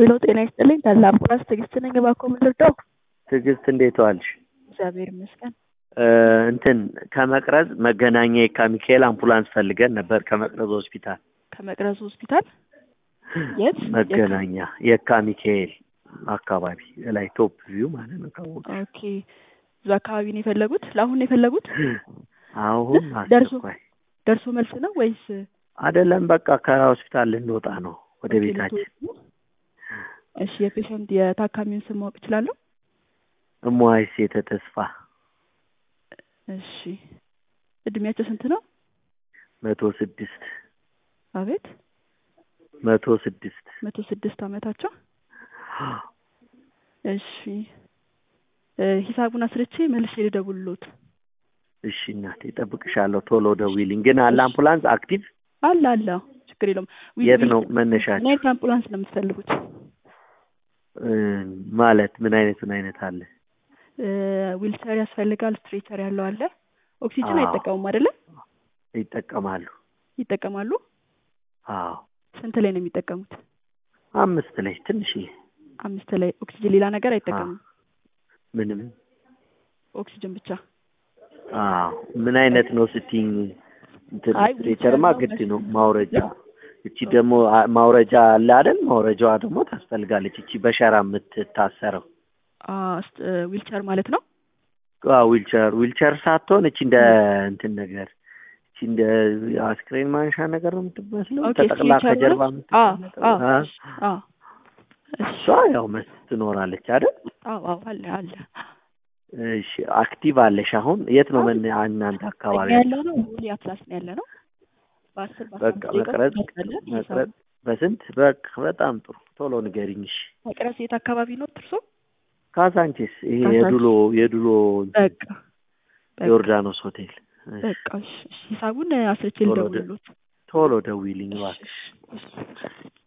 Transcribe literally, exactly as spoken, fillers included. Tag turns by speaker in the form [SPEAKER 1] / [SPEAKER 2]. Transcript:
[SPEAKER 1] ሄሎ ጤና ይስጥልኝ ታላቅ ራስ ትዕግስት ነኝ እባክዎ ምን ልርዳው?
[SPEAKER 2] ትዕግስት እንዴት ዋልሽ?
[SPEAKER 1] እግዚአብሔር ይመስገን።
[SPEAKER 2] እንትን ከመቅረዝ መገናኛ የካ ሚካኤል አምቡላንስ ፈልገን ነበር ከመቅረዝ ሆስፒታል።
[SPEAKER 1] ከመቅረዝ ሆስፒታል የት?
[SPEAKER 2] መገናኛ የካ ሚካኤል አካባቢ ላይ ቶፕ ቪው ማለት ነው። ካወቅ
[SPEAKER 1] ኦኬ እዛ አካባቢ ነው የፈለጉት? ለአሁን ነው የፈለጉት?
[SPEAKER 2] አሁን
[SPEAKER 1] ደርሶ
[SPEAKER 2] አስቸኳይ
[SPEAKER 1] ደርሶ መልስ ነው ወይስ?
[SPEAKER 2] አይደለም በቃ ከሆስፒታል ልንወጣ ነው ወደ
[SPEAKER 1] ኦኬ፣
[SPEAKER 2] ቤታችን።
[SPEAKER 1] ልትወጡ? እሺ የፔሸንት የታካሚውን ስም ማወቅ እችላለሁ?
[SPEAKER 2] እሟይስ የተተስፋ።
[SPEAKER 1] እሺ እድሜያቸው ስንት ነው?
[SPEAKER 2] መቶ ስድስት
[SPEAKER 1] አቤት
[SPEAKER 2] መቶ ስድስት
[SPEAKER 1] መቶ ስድስት አመታቸው። እሺ ሂሳቡን አስርቼ መልሼ ልደውልልዎት።
[SPEAKER 2] እሺ እናቴ እጠብቅሻለሁ። ቶሎ ደውይልኝ። ግን አለ አምቡላንስ አክቲቭ
[SPEAKER 1] አለ አለ ችግር የለውም።
[SPEAKER 2] የት ነው መነሻቸው?
[SPEAKER 1] ምን አይነት አምቡላንስ ነው የምትፈልጉት?
[SPEAKER 2] ማለት ምን አይነት ምን አይነት አለ?
[SPEAKER 1] ዊልቸር ያስፈልጋል፣ ስትሬቸር ያለው አለ። ኦክሲጅን አይጠቀሙም አይደለ?
[SPEAKER 2] ይጠቀማሉ።
[SPEAKER 1] ይጠቀማሉ?
[SPEAKER 2] አዎ።
[SPEAKER 1] ስንት ላይ ነው የሚጠቀሙት?
[SPEAKER 2] አምስት ላይ ትንሽዬ።
[SPEAKER 1] አምስት ላይ ኦክሲጅን፣ ሌላ ነገር አይጠቀሙም?
[SPEAKER 2] ምንም
[SPEAKER 1] ኦክሲጅን ብቻ።
[SPEAKER 2] አዎ። ምን አይነት ነው ስትይኝ? ስትሬቸርማ ግድ ነው ማውረጃ። እቺ ደግሞ ማውረጃ አለ አይደል? ማውረጃዋ ደግሞ ታስፈልጋለች። እቺ በሸራ የምትታሰረው
[SPEAKER 1] ዊልቸር ማለት ነው።
[SPEAKER 2] አዎ ዊልቸር ዊልቸር ሳትሆን እቺ እንደ እንትን ነገር እቺ እንደ አስክሬን ማንሻ ነገር ነው የምትመስለው። ተጠቅላ ከጀርባ የምትቀመጠው። አዎ አዎ እሷ ያው መስት ትኖራለች አይደል? አዎ
[SPEAKER 1] አዎ አለ አለ።
[SPEAKER 2] እሺ አክቲቭ አለሽ አሁን? የት ነው ምን እናንተ አካባቢ
[SPEAKER 1] ያለው ነው? ሙሉ አትላስ ነው ያለ ነው። በአስር
[SPEAKER 2] በቃ መቅረዝ መቅረዝ በስንት? በቃ በጣም ጥሩ። ቶሎ ንገሪኝ። እሺ
[SPEAKER 1] መቅረዝ የት አካባቢ ነው እርሶ?
[SPEAKER 2] ካዛንቺስ ይሄ የዱሎ የዱሎ
[SPEAKER 1] በቃ
[SPEAKER 2] ዮርዳኖስ ሆቴል።
[SPEAKER 1] በቃ እሺ ሂሳቡን አስርቼ ልደውልልዎት።
[SPEAKER 2] ቶሎ ደውይልኝ እባክሽ።